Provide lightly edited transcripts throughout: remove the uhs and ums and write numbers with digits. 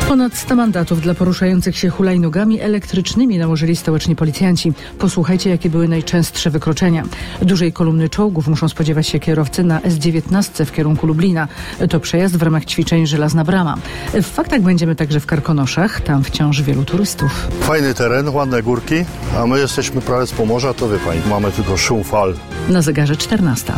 Ponad 100 mandatów dla poruszających się hulajnogami elektrycznymi nałożyli stołeczni policjanci. Posłuchajcie, jakie były najczęstsze wykroczenia. Dużej kolumny czołgów muszą spodziewać się kierowcy na S19 w kierunku Lublina. To przejazd w ramach ćwiczeń Żelazna Brama. W faktach będziemy także w Karkonoszach. Tam wciąż wielu turystów. Fajny teren, ładne górki, a my jesteśmy prawie z Pomorza, to wie pani, mamy tylko szum fal. Na zegarze 14.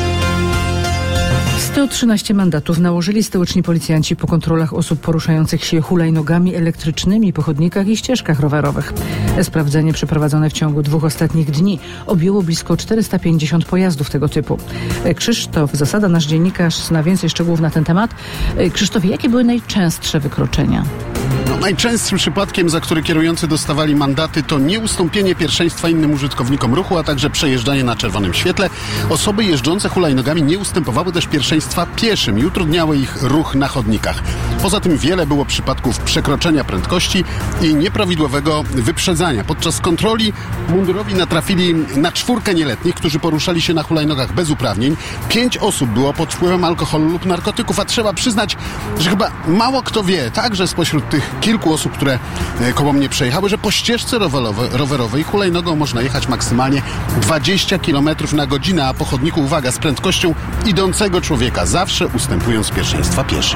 113 mandatów nałożyli stołeczni policjanci po kontrolach osób poruszających się hulajnogami elektrycznymi po chodnikach i ścieżkach rowerowych. Sprawdzenie przeprowadzone w ciągu 2 ostatnich dni objęło blisko 450 pojazdów tego typu. Krzysztof Zasada, nasz dziennikarz, zna więcej szczegółów na ten temat. Krzysztof, jakie były najczęstsze wykroczenia? Najczęstszym przypadkiem, za który kierujący dostawali mandaty, to nieustąpienie pierwszeństwa innym użytkownikom ruchu, a także przejeżdżanie na czerwonym świetle. Osoby jeżdżące hulajnogami nie ustępowały też pierwszeństwa pieszym i utrudniały ich ruch na chodnikach. Poza tym wiele było przypadków przekroczenia prędkości i nieprawidłowego wyprzedzania. Podczas kontroli mundurowi natrafili na 4 nieletnich, którzy poruszali się na hulajnogach bez uprawnień. 5 osób było pod wpływem alkoholu lub narkotyków, a trzeba przyznać, że chyba mało kto wie, także spośród tych kilku osób, które koło mnie przejechały, że po ścieżce rowerowej hulajnogą można jechać maksymalnie 20 km na godzinę, a po chodniku, uwaga, z prędkością idącego człowieka, zawsze ustępując pierwszeństwa pieszym.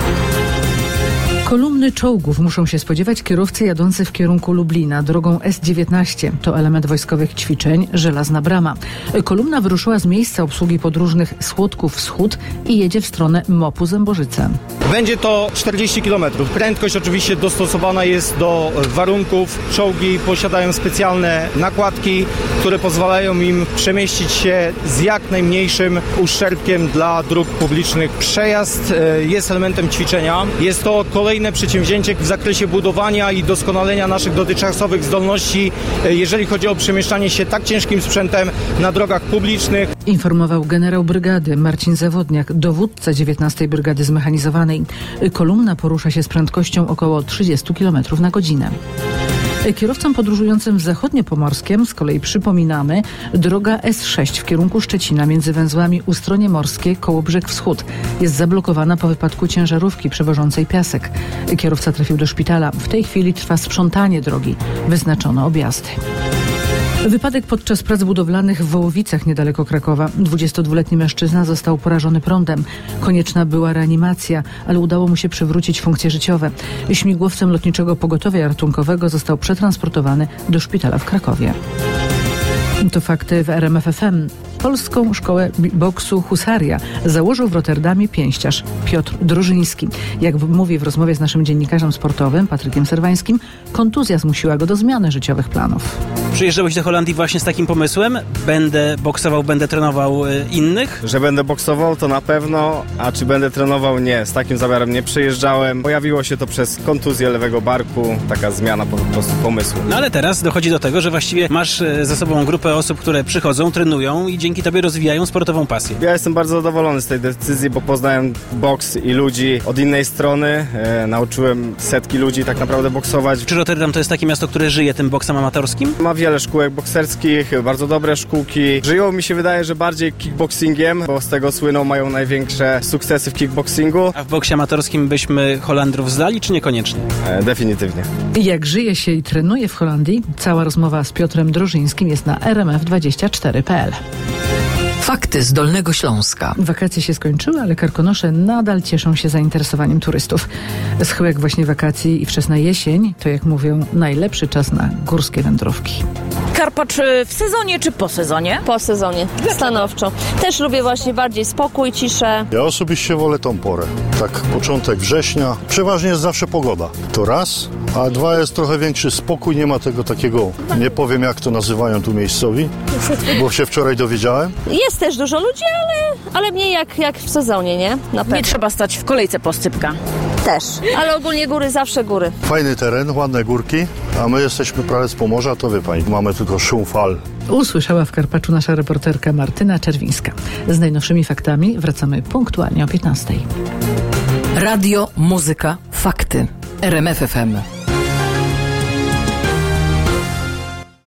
Kolumny czołgów muszą się spodziewać kierowcy jadący w kierunku Lublina drogą S19. To element wojskowych ćwiczeń Żelazna Brama. Kolumna wyruszyła z miejsca obsługi podróżnych Słodków Wschód i jedzie w stronę MOP-u Zęborzyce. Będzie to 40 km. Prędkość oczywiście dostosowana jest do warunków. Czołgi posiadają specjalne nakładki, które pozwalają im przemieścić się z jak najmniejszym uszczerbkiem dla dróg publicznych. Przejazd jest elementem ćwiczenia. Jest to kolejne przedsięwzięcie w zakresie budowania i doskonalenia naszych dotychczasowych zdolności, jeżeli chodzi o przemieszczanie się tak ciężkim sprzętem na drogach publicznych. Informował generał brygady Marcin Zawodniak, dowódca 19 Brygady Zmechanizowanej. Kolumna porusza się z prędkością około 30 km na godzinę. Kierowcom podróżującym w zachodniopomorskiem z kolei przypominamy, droga S6 w kierunku Szczecina między węzłami Ustronie Morskie, Kołobrzeg Wschód jest zablokowana po wypadku ciężarówki przewożącej piasek. Kierowca trafił do szpitala. W tej chwili trwa sprzątanie drogi. Wyznaczono objazdy. Wypadek podczas prac budowlanych w Wołowicach niedaleko Krakowa. 22-letni mężczyzna został porażony prądem. Konieczna była reanimacja, ale udało mu się przywrócić funkcje życiowe. Śmigłowcem Lotniczego Pogotowia Ratunkowego został przetransportowany do szpitala w Krakowie. To fakty w RMF FM. Polską Szkołę Boksu Husaria założył w Rotterdamie pięściarz Piotr Drożyński. Jak mówi w rozmowie z naszym dziennikarzem sportowym Patrykiem Serwańskim, kontuzja zmusiła go do zmiany życiowych planów. Przyjeżdżałeś do Holandii właśnie z takim pomysłem? Będę boksował, będę trenował innych? Że będę boksował, to na pewno, a czy będę trenował? Nie. Z takim zamiarem nie przyjeżdżałem. Pojawiło się to przez kontuzję lewego barku, taka zmiana po prostu pomysłu. No ale teraz dochodzi do tego, że właściwie masz za sobą grupę osób, które przychodzą, trenują i dzięki tobie rozwijają sportową pasję. Ja jestem bardzo zadowolony z tej decyzji, bo poznałem boks i ludzi od innej strony. Nauczyłem setki ludzi tak naprawdę boksować. Czy Rotterdam to jest takie miasto, które żyje tym boksem amatorskim? Ma wiele szkółek bokserskich, bardzo dobre szkółki. Żyją, mi się wydaje, że bardziej kickboxingiem, bo z tego słyną, mają największe sukcesy w kickboxingu. A w boksie amatorskim byśmy Holandrów zdali, czy niekoniecznie? Definitywnie. Jak żyje się i trenuje w Holandii? Cała rozmowa z Piotrem Drożyńskim jest na rmf24.pl. Fakty z Dolnego Śląska. Wakacje się skończyły, ale Karkonosze nadal cieszą się zainteresowaniem turystów. Schyłek właśnie wakacji i wczesna jesień to, jak mówią, najlepszy czas na górskie wędrówki. Karpacz w sezonie czy po sezonie? Po sezonie, stanowczo. Też lubię właśnie bardziej spokój, ciszę. Ja osobiście wolę tą porę. Tak początek września. Przeważnie jest zawsze pogoda. To raz, a dwa jest trochę większy spokój. Nie ma tego takiego, nie powiem jak to nazywają tu miejscowi, bo się wczoraj dowiedziałem. Jest też dużo ludzi, ale mniej jak w sezonie, nie? Na pewno. Nie trzeba stać w kolejce po scypka. Też, ale ogólnie góry, zawsze góry. Fajny teren, ładne górki, a my jesteśmy prawie z Pomorza, to wie pani, mamy tylko szum fal. Usłyszała w Karpaczu nasza reporterka Martyna Czerwińska. Z najnowszymi faktami wracamy punktualnie o 15:00. Radio, muzyka, fakty. RMF FM.